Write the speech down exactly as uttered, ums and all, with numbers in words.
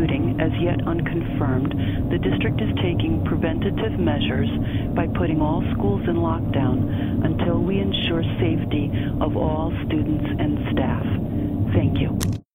shooting, as yet unconfirmed, the district is taking preventative measures by putting all schools in lockdown until we ensure safety of all students and staff. Thank you.